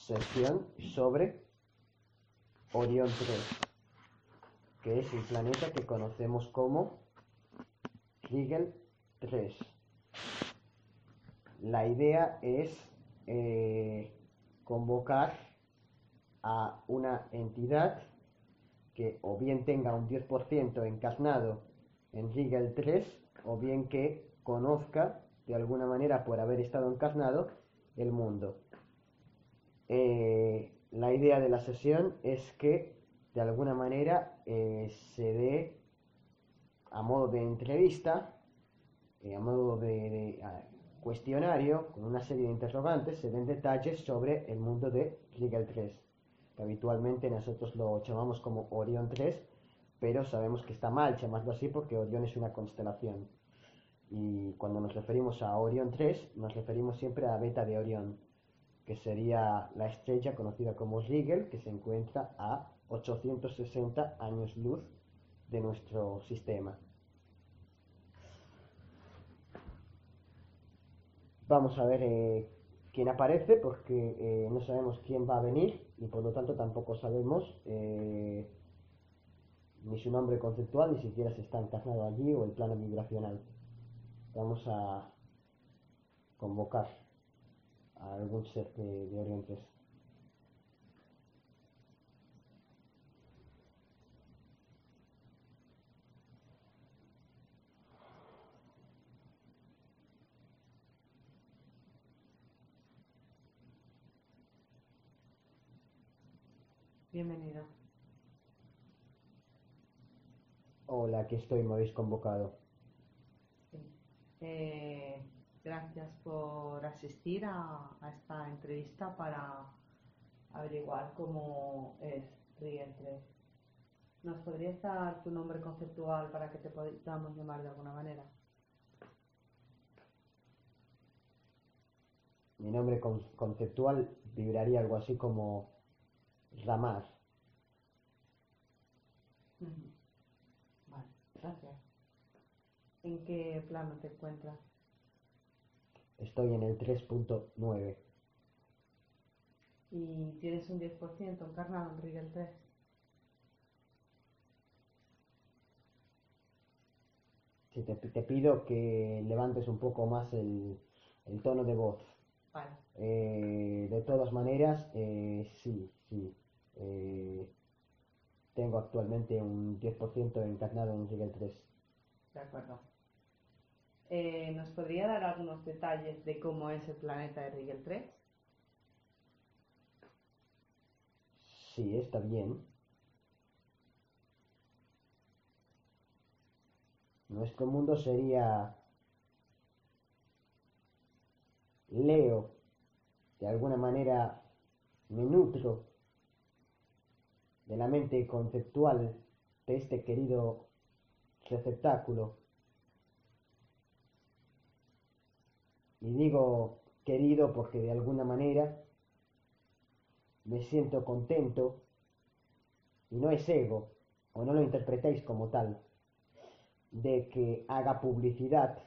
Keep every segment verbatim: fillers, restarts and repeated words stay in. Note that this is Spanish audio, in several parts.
sesión sobre Orión tres, que es el planeta que conocemos como Rigel tres. La idea es eh, convocar a una entidad que o bien tenga un diez por ciento encarnado en Rigel tres, o bien que conozca de alguna manera, por haber estado encarnado, el mundo. Eh, la idea de la sesión es que de alguna manera eh, se dé a modo de entrevista, eh, a modo de, de a, cuestionario, con una serie de interrogantes, se den detalles sobre el mundo de Rigel tres, que habitualmente nosotros lo llamamos como Orión tres, pero sabemos que está mal llamarlo así porque Orión es una constelación. Y cuando nos referimos a Orión tres, nos referimos siempre a Beta de Orión, que sería la estrella conocida como Rigel, que se encuentra a ochocientos sesenta años luz de nuestro sistema. Vamos a ver eh, quién aparece, porque eh, no sabemos quién va a venir y por lo tanto tampoco sabemos eh, ni su nombre conceptual, ni siquiera si está encarnado allí o el plano vibracional. Vamos a convocar a algún ser de, de Orión tres. Bienvenido. Hola, aquí estoy, me habéis convocado. Sí. Eh, gracias por asistir a, a esta entrevista para averiguar cómo es Rigel tres. ¿Nos podrías dar tu nombre conceptual para que te podamos llamar de alguna manera? Mi nombre con conceptual vibraría algo así como Ramar. Uh-huh. Vale, gracias. ¿En qué plano te encuentras? Estoy en el tres punto nueve. ¿Y tienes un diez por ciento encarnado en Rigel tres? Si te, te pido que levantes un poco más el, el tono de voz. Vale. Eh, de todas maneras, eh, sí, sí. Eh, tengo actualmente un diez por ciento encarnado en Rigel tres. De acuerdo. Eh, ¿Nos podría dar algunos detalles de cómo es el planeta de Rigel tres? Sí, está bien. Nuestro mundo sería Leo. De alguna manera me nutro de la mente conceptual de este querido receptáculo. Y digo querido porque de alguna manera me siento contento, y no es ego, o no lo interpretéis como tal, de que haga publicidad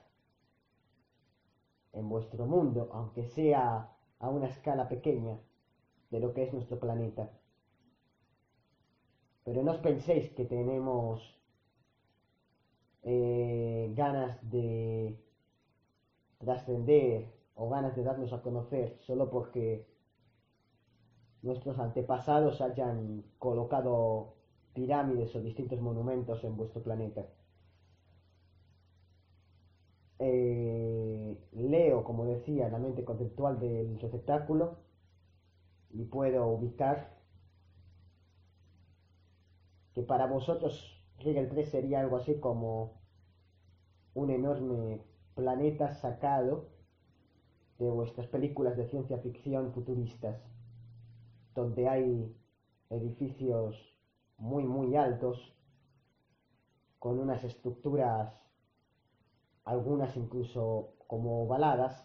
en vuestro mundo, aunque sea a una escala pequeña de lo que es nuestro planeta. Pero no os penséis que tenemos eh, ganas de trascender o ganas de darnos a conocer solo porque nuestros antepasados hayan colocado pirámides o distintos monumentos en vuestro planeta. Eh, leo, como decía, la mente conceptual del receptáculo y puedo ubicar que para vosotros Rigel tres sería algo así como un enorme planeta sacado de vuestras películas de ciencia ficción futuristas, donde hay edificios muy muy altos, con unas estructuras, algunas incluso como ovaladas.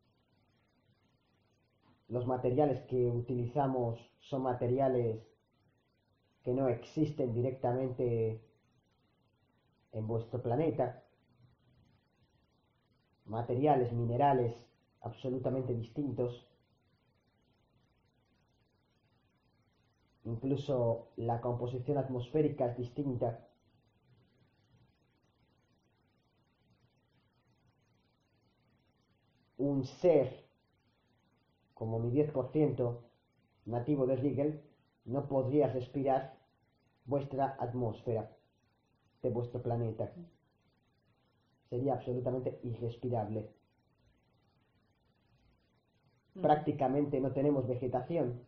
Los materiales que utilizamos son materiales que no existen directamente en vuestro planeta, materiales, minerales absolutamente distintos. incluso la composición atmosférica es distinta. Un ser como mi diez por ciento nativo de Rigel no podría respirar vuestra atmósfera de vuestro planeta. Sería absolutamente irrespirable. Mm. Prácticamente no tenemos vegetación,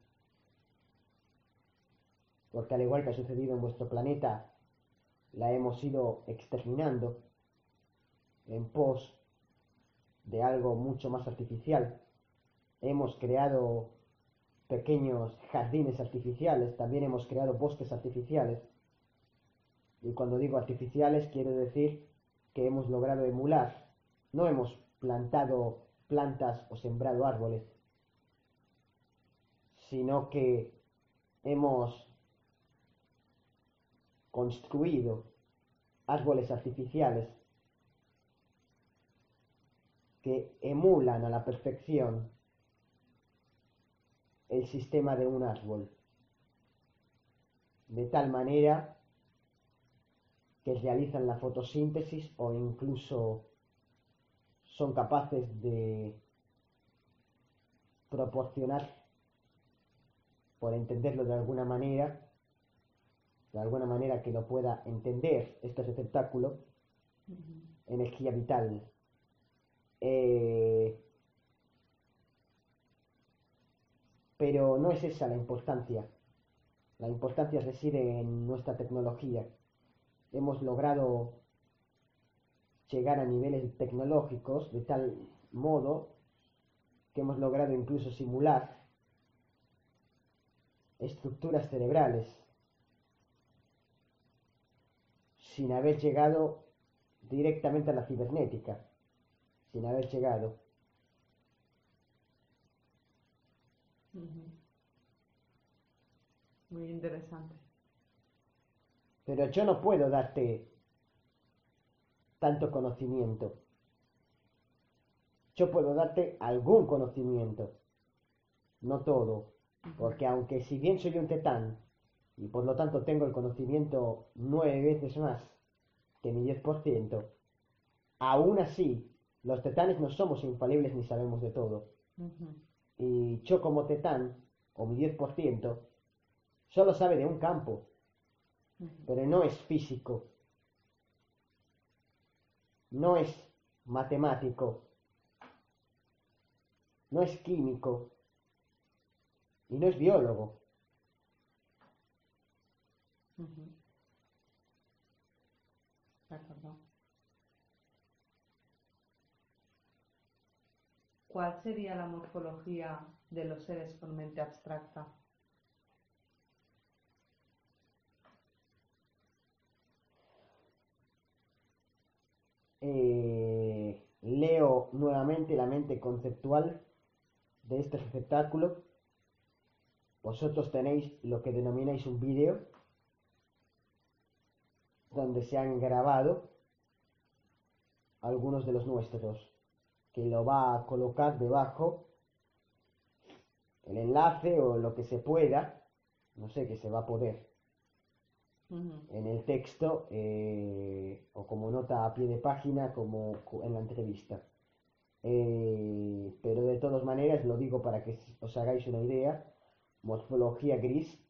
porque al igual que ha sucedido en vuestro planeta, la hemos ido exterminando en pos de algo mucho más artificial. Hemos creado pequeños jardines artificiales, también hemos creado bosques artificiales. Y cuando digo artificiales quiero decir que hemos logrado emular, no hemos plantado plantas o sembrado árboles, sino que hemos construido árboles artificiales que emulan a la perfección el sistema de un árbol, de tal manera que realizan la fotosíntesis o incluso son capaces de proporcionar, por entenderlo de alguna manera, de alguna manera que lo pueda entender este receptáculo, Uh-huh. energía vital. Eh, pero no es esa la importancia. La importancia reside en nuestra tecnología. Hemos logrado llegar a niveles tecnológicos de tal modo que hemos logrado incluso simular estructuras cerebrales sin haber llegado directamente a la cibernética, sin haber llegado. Uh-huh. Muy interesante. Pero yo no puedo darte tanto conocimiento. Yo puedo darte algún conocimiento, no todo, porque aunque si bien soy un tetán y por lo tanto tengo el conocimiento nueve veces más que mi diez por ciento, aún así los tetanes no somos infalibles ni sabemos de todo. Uh-huh. Y yo como tetán, o mi diez por ciento, solo sabe de un campo, Uh-huh. pero no es físico, no es matemático, no es químico y no es biólogo. Uh-huh. De acuerdo. ¿Cuál sería la morfología de los seres con mente abstracta? Eh, leo nuevamente la mente conceptual de este receptáculo. Vosotros tenéis lo que denomináis un vídeo donde se han grabado algunos de los nuestros, que lo va a colocar debajo el enlace o lo que se pueda, no sé, que se va a poder Uh-huh. en el texto eh, o como nota a pie de página como en la entrevista. Eh, pero de todas maneras lo digo para que os hagáis una idea. Morfología gris,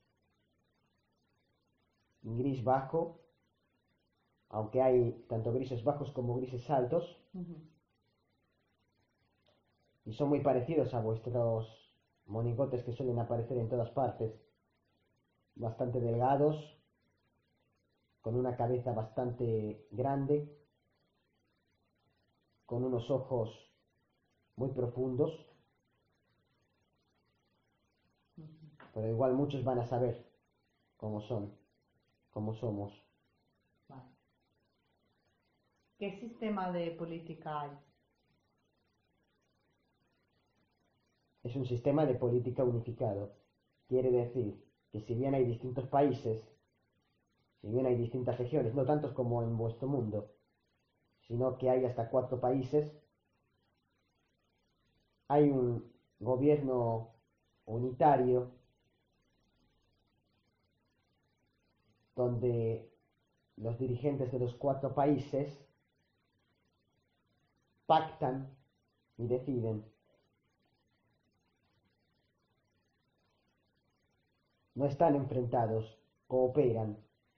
gris bajo, aunque hay tanto grises bajos como grises altos, Uh-huh. y son muy parecidos a vuestros monigotes que suelen aparecer en todas partes, bastante delgados, con una cabeza bastante grande, con unos ojos muy profundos, Uh-huh. pero igual muchos van a saber cómo son, cómo somos. Vale. ¿Qué sistema de política hay? Es un sistema de política unificado. Quiere decir que si bien hay distintos países, si bien hay distintas regiones, no tantos como en vuestro mundo, sino que hay hasta cuatro países, hay un gobierno unitario donde los dirigentes de los cuatro países pactan y deciden. No están enfrentados, cooperan.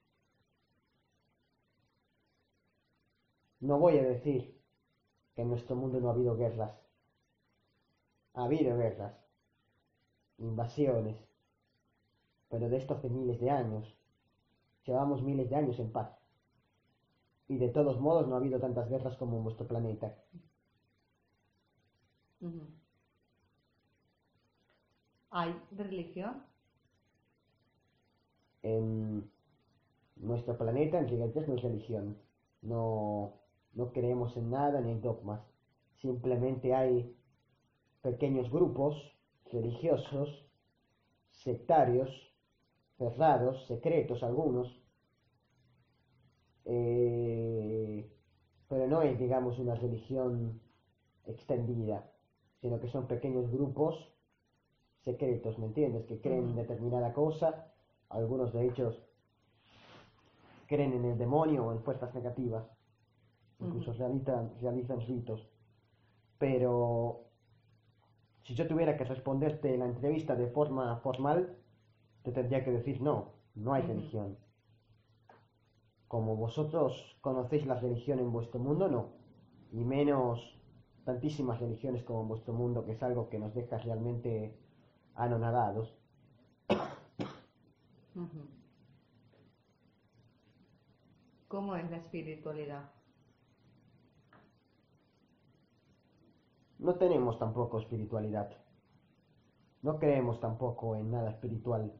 No voy a decir que en nuestro mundo no ha habido guerras. Ha habido guerras, invasiones, pero de esto hace miles de años. Llevamos miles de años en paz. Y de todos modos no ha habido tantas guerras como en vuestro planeta. Ujú. ¿Hay religión? En nuestro planeta, en Gigantes, no es religión. No, no creemos en nada ni en dogmas. Simplemente hay pequeños grupos religiosos, sectarios, cerrados, secretos algunos, eh, pero no es, digamos, una religión extendida, sino que son pequeños grupos secretos, ¿me entiendes? Que creen en Ujú. determinada cosa, algunos de ellos creen en el demonio o en fuerzas negativas, incluso Ujú. realizan, realizan ritos, pero si yo tuviera que responderte la entrevista de forma formal, te tendría que decir no, no hay Ujú. religión. Como vosotros conocéis la religión en vuestro mundo, no. Y menos tantísimas religiones como en vuestro mundo, que es algo que nos deja realmente anonadados. Ujú. ¿Cómo es la espiritualidad? No tenemos tampoco espiritualidad. No creemos tampoco en nada espiritual.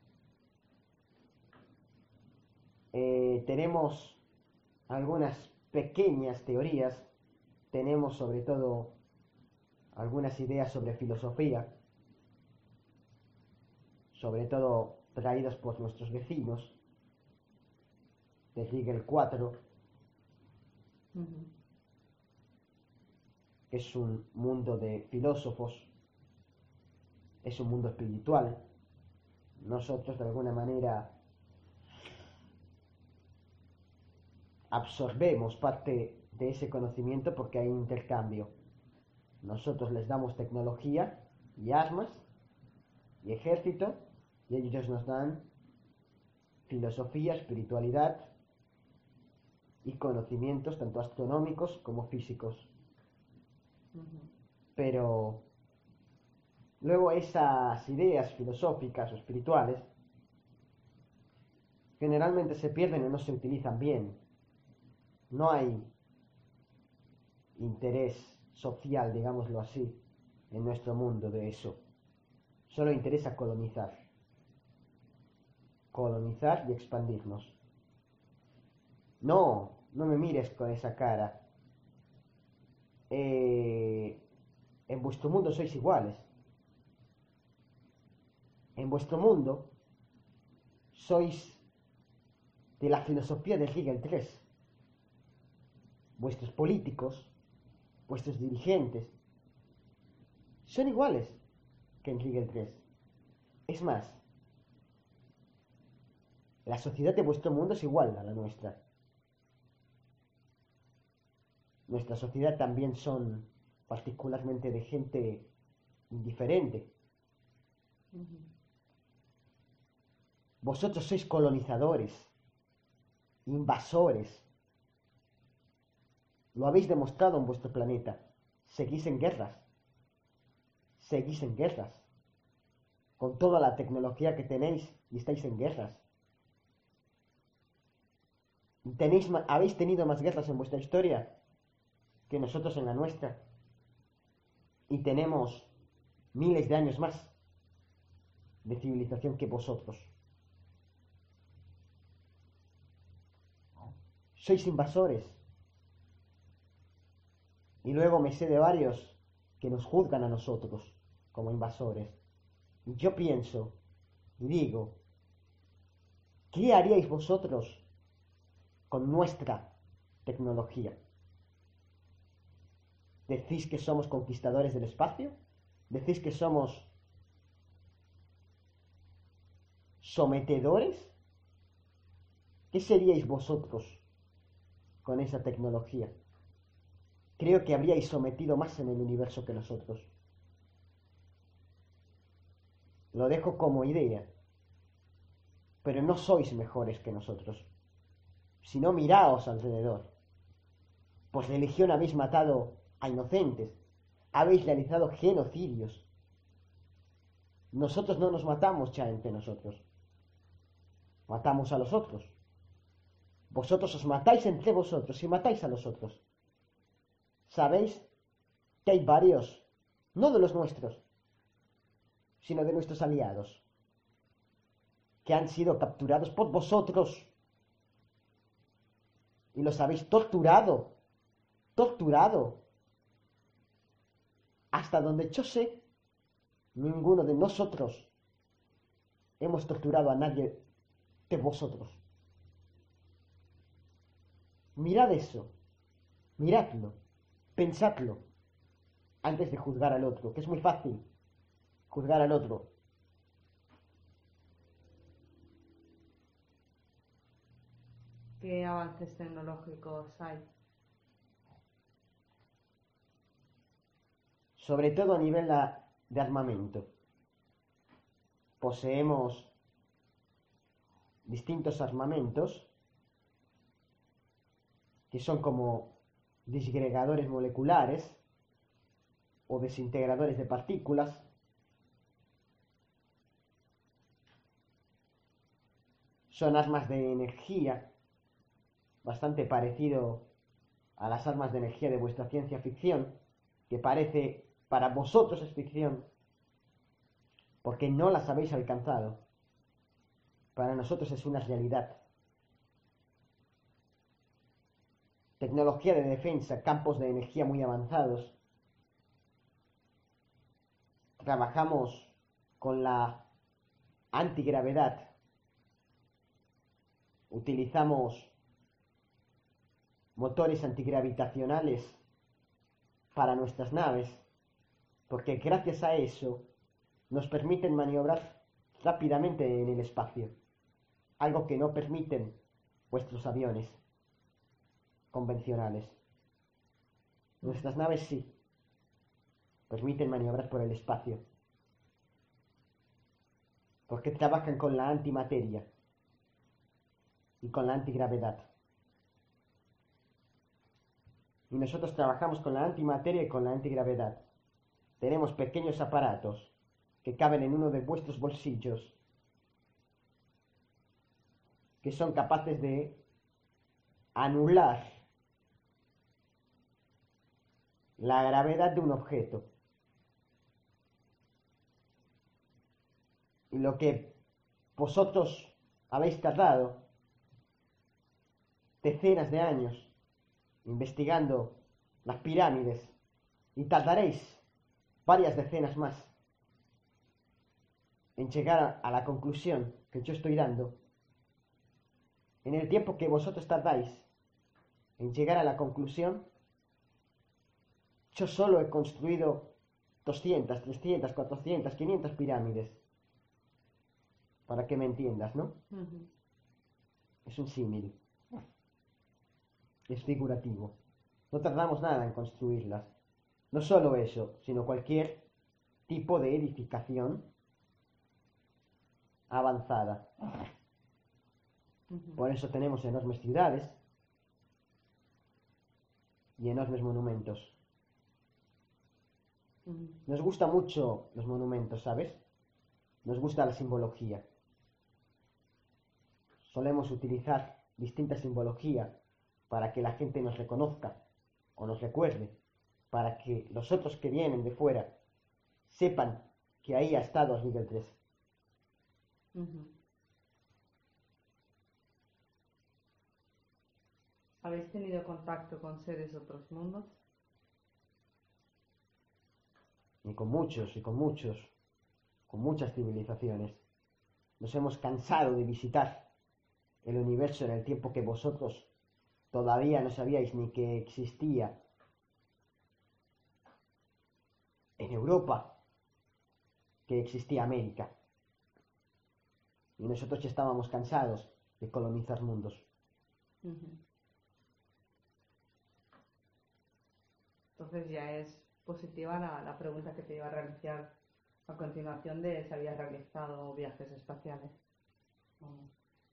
Eh, tenemos algunas pequeñas teorías, tenemos sobre todo algunas ideas sobre filosofía, sobre todo traídas por nuestros vecinos de Riegel cuatro, Ujú. que es un mundo de filósofos, es un mundo espiritual. Nosotros de alguna manera absorbemos parte de ese conocimiento porque hay intercambio. Nosotros les damos tecnología y armas y ejército y ellos nos dan filosofía, espiritualidad y conocimientos tanto astronómicos como físicos. Ujú. Pero luego esas ideas filosóficas o espirituales generalmente se pierden o no se utilizan bien. No hay interés social, digámoslo así, en nuestro mundo de eso. Solo interesa colonizar. Colonizar y expandirnos. No, no me mires con esa cara. Eh, en vuestro mundo sois iguales. En vuestro mundo sois de la filosofía de Hegel tres. Vuestros políticos, vuestros dirigentes, son iguales que en Hegel tres. Es más, la sociedad de vuestro mundo es igual a la nuestra. Nuestra sociedad también son particularmente de gente indiferente. Ujú. Vosotros sois colonizadores, invasores. Lo habéis demostrado en vuestro planeta. Seguís en guerras. Seguís en guerras. Con toda la tecnología que tenéis y estáis en guerras. Tenéis, habéis tenido más guerras en vuestra historia que nosotros en la nuestra. Y tenemos miles de años más de civilización que vosotros. Sois invasores. Y luego me sé de varios que nos juzgan a nosotros como invasores. Y yo pienso y digo, ¿qué haríais vosotros con nuestra tecnología? ¿Decís que somos conquistadores del espacio? ¿Decís que somos sometedores? ¿Qué seríais vosotros con esa tecnología? Creo que habríais sometido más en el universo que nosotros. Lo dejo como idea. Pero no sois mejores que nosotros. Si no, miraos alrededor. Pues de legión habéis matado a inocentes. Habéis realizado genocidios. Nosotros no nos matamos ya entre nosotros. Matamos a los otros. Vosotros os matáis entre vosotros y matáis a los otros. ¿Sabéis que hay varios, no de los nuestros, sino de nuestros aliados, que han sido capturados por vosotros y los habéis torturado, torturado? Hasta donde yo sé, ninguno de nosotros hemos torturado a nadie de vosotros. Mirad eso, miradlo, pensadlo, antes de juzgar al otro, que es muy fácil juzgar al otro. ¿Qué avances tecnológicos hay? Sobre todo a nivel de armamento. Poseemos distintos armamentos que son como disgregadores moleculares o desintegradores de partículas. Son armas de energía, bastante parecido a las armas de energía de vuestra ciencia ficción, que parece para vosotros es ficción, porque no las habéis alcanzado. Para nosotros es una realidad. Tecnología de defensa, campos de energía muy avanzados. Trabajamos con la antigravedad. Utilizamos motores antigravitacionales para nuestras naves, porque gracias a eso nos permiten maniobrar rápidamente en el espacio, algo que no permiten vuestros aviones convencionales. Nuestras naves sí permiten maniobrar por el espacio, porque trabajan con la antimateria y con la antigravedad. Y nosotros trabajamos con la antimateria y con la antigravedad. Tenemos pequeños aparatos que caben en uno de vuestros bolsillos, que son capaces de anular la gravedad de un objeto. Y lo que vosotros habéis tardado decenas de años investigando las pirámides, y tardaréis varias decenas más en llegar a la conclusión que yo estoy dando, en el tiempo que vosotros tardáis en llegar a la conclusión, yo solo he construido doscientas, trescientas, cuatrocientas, quinientas pirámides. Para que me entiendas, ¿no? Uh-huh. Es un símil. Es figurativo. No tardamos nada en construirlas. No solo eso, sino cualquier tipo de edificación avanzada. Uh-huh. Por eso tenemos enormes ciudades y enormes monumentos. Uh-huh. Nos gusta mucho los monumentos, ¿sabes? Nos gusta la simbología. Solemos utilizar distinta simbología para que la gente nos reconozca o nos recuerde, para que los otros que vienen de fuera sepan que ahí ha estado Asmigel tres. Uh-huh. ¿Habéis tenido contacto con seres de otros mundos? Y con muchos, y con muchos, con muchas civilizaciones. Nos hemos cansado de visitar el universo en el tiempo que vosotros todavía no sabíais ni que existía en Europa, que existía América. Y nosotros ya estábamos cansados de colonizar mundos. Ujú. Entonces ya es positiva la, la pregunta que te iba a realizar a continuación de si habías realizado viajes espaciales. Vamos.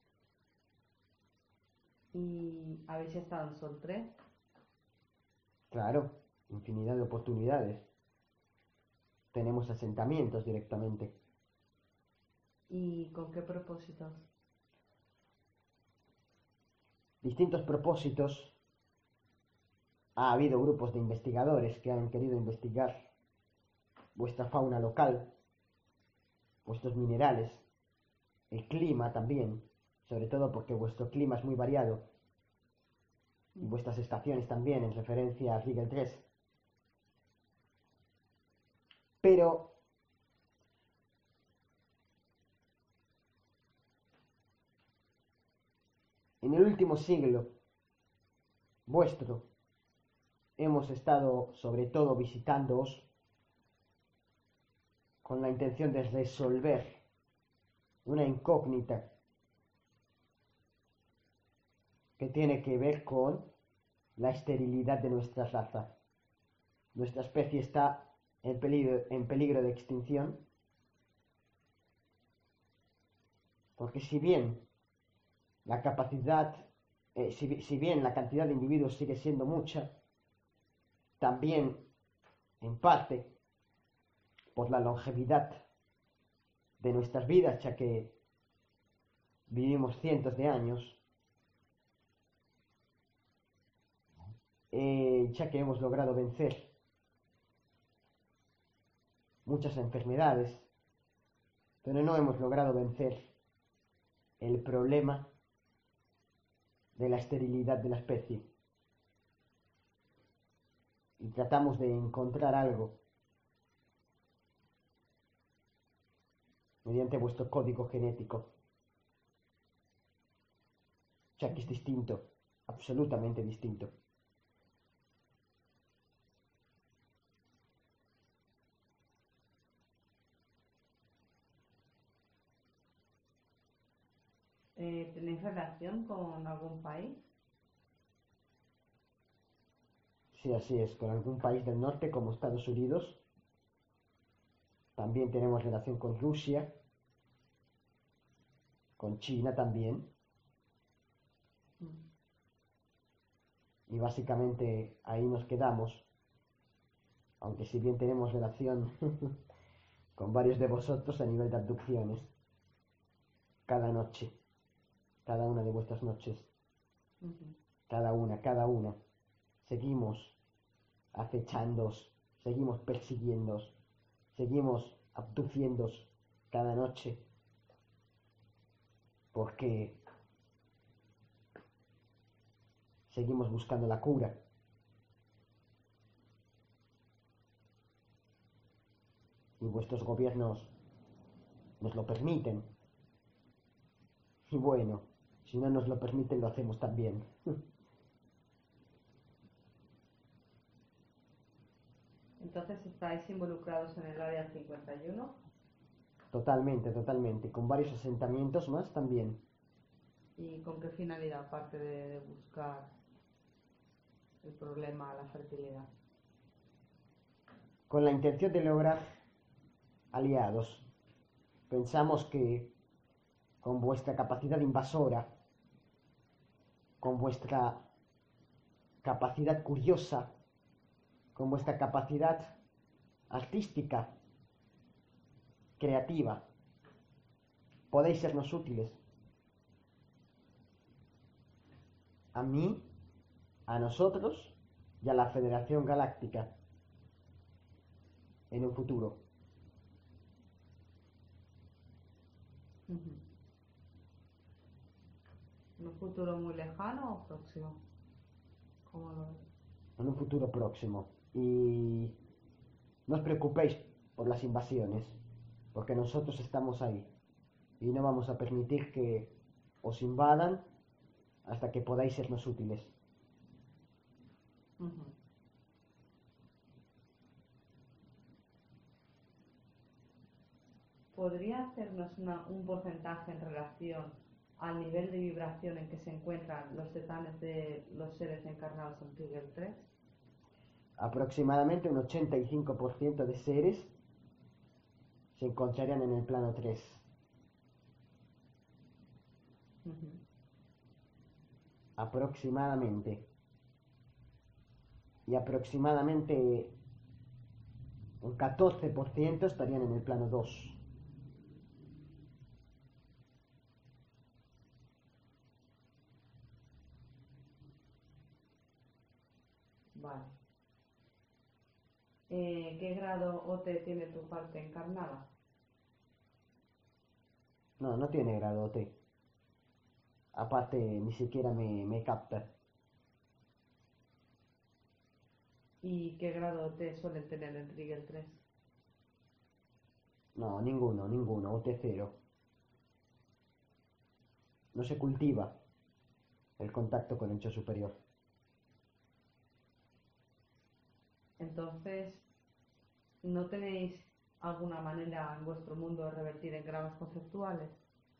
¿Y habéis estado en Sol tres? Claro, infinidad de oportunidades. Tenemos asentamientos directamente. ¿Y con qué propósitos? Distintos propósitos. Ha habido grupos de investigadores que han querido investigar vuestra fauna local, vuestros minerales, el clima también, sobre todo porque vuestro clima es muy variado y vuestras estaciones también, en referencia a Rigel tres. Pero en el último siglo vuestro hemos estado sobre todo visitándoos con la intención de resolver una incógnita que tiene que ver con la esterilidad de nuestra raza. Nuestra especie está en peligro, en peligro de extinción, porque si bien la capacidad, eh, si, si bien la cantidad de individuos sigue siendo mucha, también en parte por la longevidad de nuestras vidas, ya que vivimos cientos de años, eh, ya que hemos logrado vencer muchas enfermedades, pero no hemos logrado vencer el problema de la esterilidad de la especie. Y tratamos de encontrar algo mediante vuestro código genético, ya que es distinto, absolutamente distinto. Eh, ¿tenéis relación con algún país? Sí, así es, con algún país del norte como Estados Unidos. También tenemos relación con Rusia, con China también. Mm. Y básicamente ahí nos quedamos, aunque si bien tenemos relación con varios de vosotros a nivel de abducciones, cada noche, cada una de vuestras noches, Ujú. cada una, cada una, seguimos acechándoos, seguimos persiguiéndoos, seguimos abduciéndoos cada noche, porque seguimos buscando la cura. Y vuestros gobiernos nos lo permiten. Y bueno, si no nos lo permiten, lo hacemos también. Entonces estáis involucrados en el área cincuenta y uno. Totalmente, totalmente. Con varios asentamientos más también. ¿Y con qué finalidad, aparte de, de buscar el problema, la fertilidad? Con la intención de lograr aliados. Pensamos que con vuestra capacidad invasora, con vuestra capacidad curiosa, con vuestra capacidad artística, creativa, podéis sernos útiles. A mí, a nosotros y a la Federación Galáctica en un futuro. Ujú. ¿En un futuro muy lejano o próximo? ¿Cómo lo ves? En un futuro próximo. Y no os preocupéis por las invasiones, porque nosotros estamos ahí. Y no vamos a permitir que os invadan hasta que podáis sernos útiles. Ujú. ¿Podría hacernos una- un porcentaje en relación al nivel de vibración en que se encuentran los tetanes de los seres encarnados en Trigger tres? Aproximadamente un ochenta y cinco por ciento de seres se encontrarían en el plano tres. Uh-huh. Aproximadamente. Y aproximadamente un catorce por ciento estarían en el plano dos. Vale. Eh, ¿Qué grado O T tiene tu parte encarnada? No, no tiene grado T. Aparte, ni siquiera me, me capta. ¿Y qué grado O T suelen tener en Trigger tres? No, ninguno, ninguno. O T cero. No se cultiva el contacto con el yo superior. Entonces, ¿no tenéis alguna manera en vuestro mundo de revertir en grados conceptuales?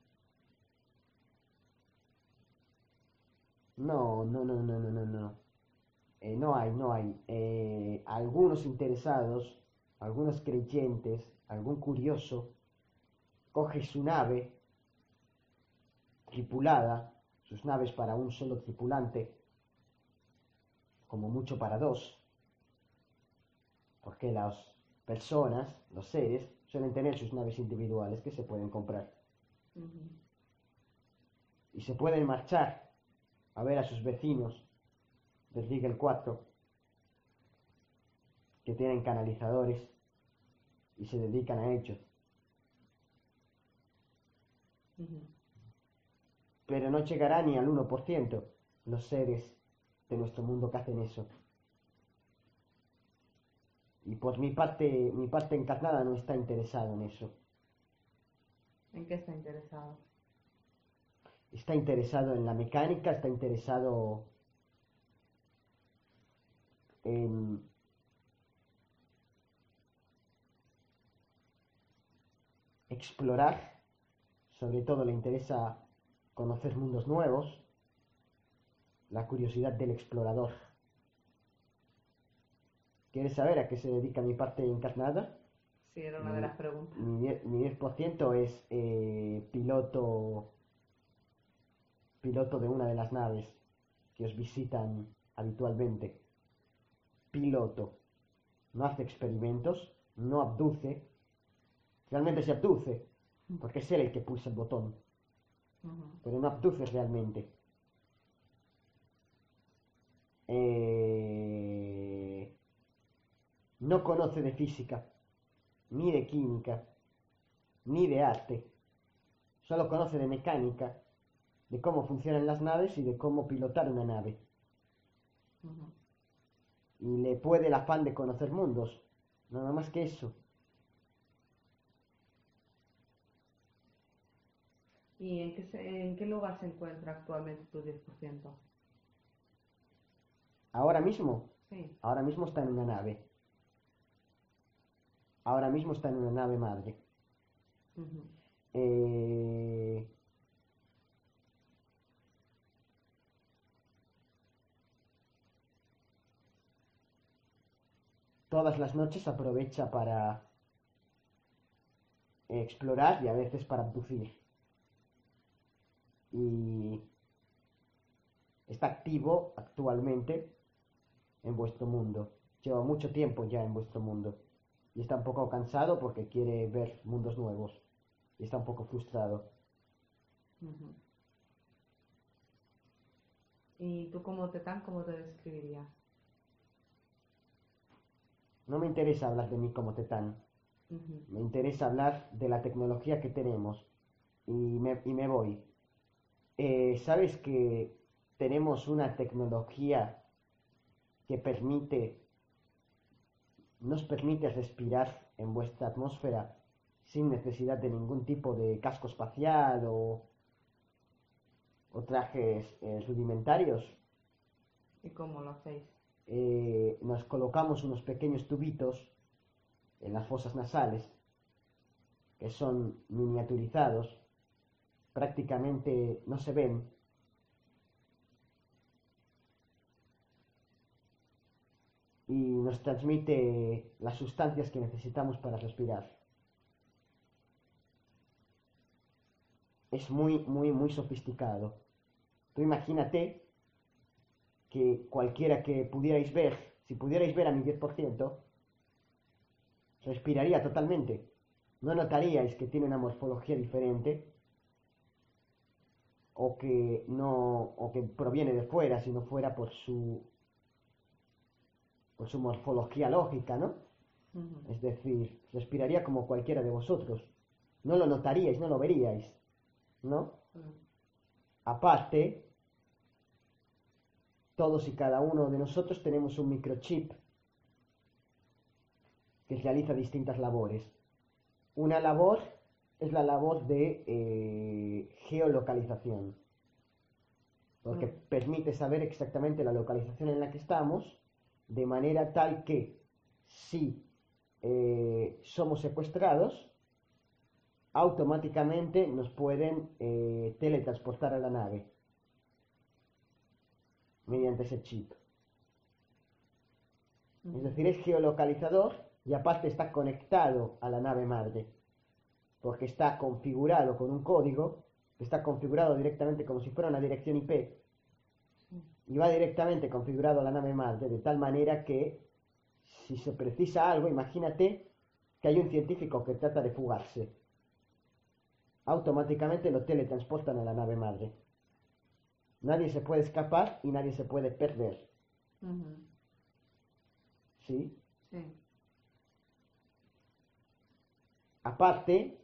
No, no, no, no, no, no, no. Eh, no hay, no hay. Eh, algunos interesados, algunos creyentes, algún curioso, coge su nave tripulada, sus naves para un solo tripulante, como mucho para dos, porque las personas, los seres, suelen tener sus naves individuales que se pueden comprar. Uh-huh. Y se pueden marchar a ver a sus vecinos del Rigel cuatro, que tienen canalizadores y se dedican a ello. Uh-huh. Pero no llegará ni al uno por ciento los seres de nuestro mundo que hacen eso. Y por mi parte, mi parte encarnada no está interesado en eso. ¿En qué está interesado? Está interesado en la mecánica, está interesado en explorar, sobre todo le interesa conocer mundos nuevos, la curiosidad del explorador. ¿Quieres saber a qué se dedica mi parte encarnada? Sí, era una de las preguntas. Mi, mi diez por ciento es eh, piloto, piloto de una de las naves que os visitan habitualmente. Piloto. No hace experimentos, no abduce. Realmente se abduce, porque es él el que pulsa el botón. Uh-huh. Pero no abduce realmente. Eh, no conoce de física, ni de química, ni de arte. Solo conoce de mecánica, de cómo funcionan las naves y de cómo pilotar una nave. Uh-huh. Y le puede el afán de conocer mundos, nada más que eso. ¿Y en qué, se- en qué lugar se encuentra actualmente tu diez por ciento? Ahora mismo, Sí. ahora mismo está en una nave. Ahora mismo está en una nave madre. Uh-huh. Eh, todas las noches aprovecha para explorar y a veces para abducir. Y está activo actualmente en vuestro mundo. Lleva mucho tiempo ya en vuestro mundo. Y está un poco cansado porque quiere ver mundos nuevos. Y está un poco frustrado. Uh-huh. ¿Y tú como Tetán, cómo te describirías? No me interesa hablar de mí como Tetán. Uh-huh. Me interesa hablar de la tecnología que tenemos. Y me, y me voy. Eh, ¿sabes que tenemos una tecnología que permite, nos permite respirar en vuestra atmósfera sin necesidad de ningún tipo de casco espacial o, o trajes eh, rudimentarios? ¿Y cómo lo hacéis? Eh, nos colocamos unos pequeños tubitos en las fosas nasales que son miniaturizados prácticamente no se ven, y nos transmite las sustancias que necesitamos para respirar. Es muy, muy, muy sofisticado. Tú imagínate que cualquiera que pudierais ver, si pudierais ver a mi diez por ciento, respiraría totalmente. No notaríais que tiene una morfología diferente o que no, o que proviene de fuera, si no fuera por su, por su morfología lógica, ¿no? Ujú. Es decir, respiraría como cualquiera de vosotros. No lo notaríais, no lo veríais, ¿no? Mm. Aparte, todos y cada uno de nosotros tenemos un microchip que realiza distintas labores. Una labor es la labor de eh, geolocalización, porque Mm. permite saber exactamente la localización en la que estamos, de manera tal que si eh, somos secuestrados, automáticamente nos pueden eh, teletransportar a la nave mediante ese chip. Es Ujú. decir, es geolocalizador y aparte está conectado a la nave madre, porque está configurado con un código, está configurado directamente como si fuera una dirección I P, Sí. y va directamente configurado a la nave madre, de tal manera que si se precisa algo, imagínate que hay un científico que trata de fugarse, automáticamente lo teletransportan a la nave madre. Nadie se puede escapar y nadie se puede perder. Ujú. ¿Sí? Sí. Aparte,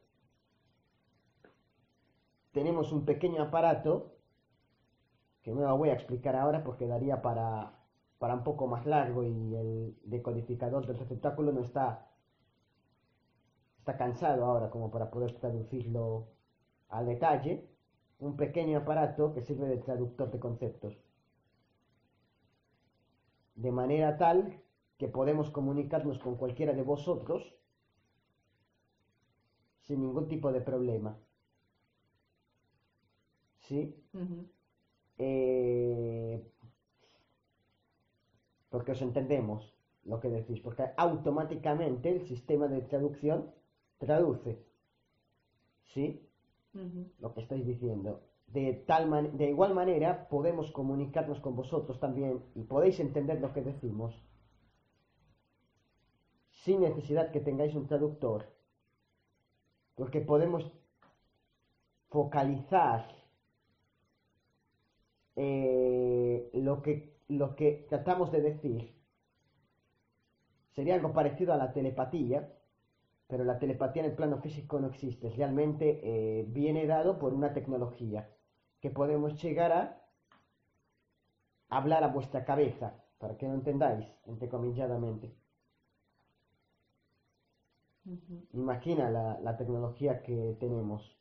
tenemos un pequeño aparato que no lo voy a explicar ahora porque daría para, para un poco más largo y el decodificador del receptáculo no está, está cansado ahora como para poder traducirlo al detalle. Un pequeño aparato que sirve de traductor de conceptos. De manera tal que podemos comunicarnos con cualquiera de vosotros sin ningún tipo de problema. ¿Sí? Ujú. Eh, porque os entendemos lo que decís, porque automáticamente el sistema de traducción traduce, ¿sí? Ujú. Lo que estáis diciendo. De, tal man de igual manera podemos comunicarnos con vosotros también y podéis entender lo que decimos sin necesidad que tengáis un traductor, porque podemos focalizar eh, lo, que, lo que tratamos de decir. Sería algo parecido a la telepatía, pero la telepatía en el plano físico no existe. Realmente eh, viene dado por una tecnología que podemos llegar a hablar a vuestra cabeza, para que lo entendáis, entrecomilladamente. Ujú. Imagina la, la tecnología que tenemos.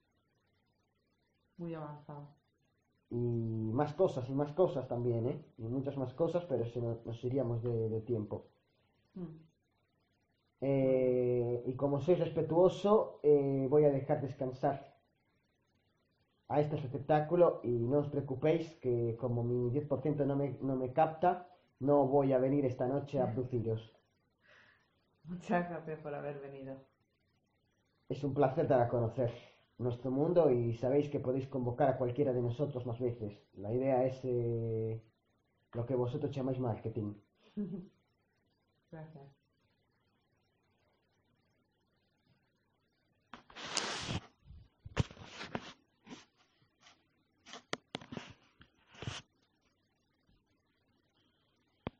Muy avanzado. Y más cosas, y más cosas también, ¿eh? Y muchas más cosas, pero se nos, nos iríamos de, de tiempo. Mm. Muy bien. Eh, y como soy respetuoso, eh, voy a dejar descansar a este receptáculo y no os preocupéis que como mi diez por ciento no me, no me capta, no voy a venir esta noche a abduciros. Muchas gracias por haber venido. Es un placer dar a conocer nuestro mundo y sabéis que podéis convocar a cualquiera de nosotros más veces. La idea es eh, lo que vosotros llamáis marketing. Gracias.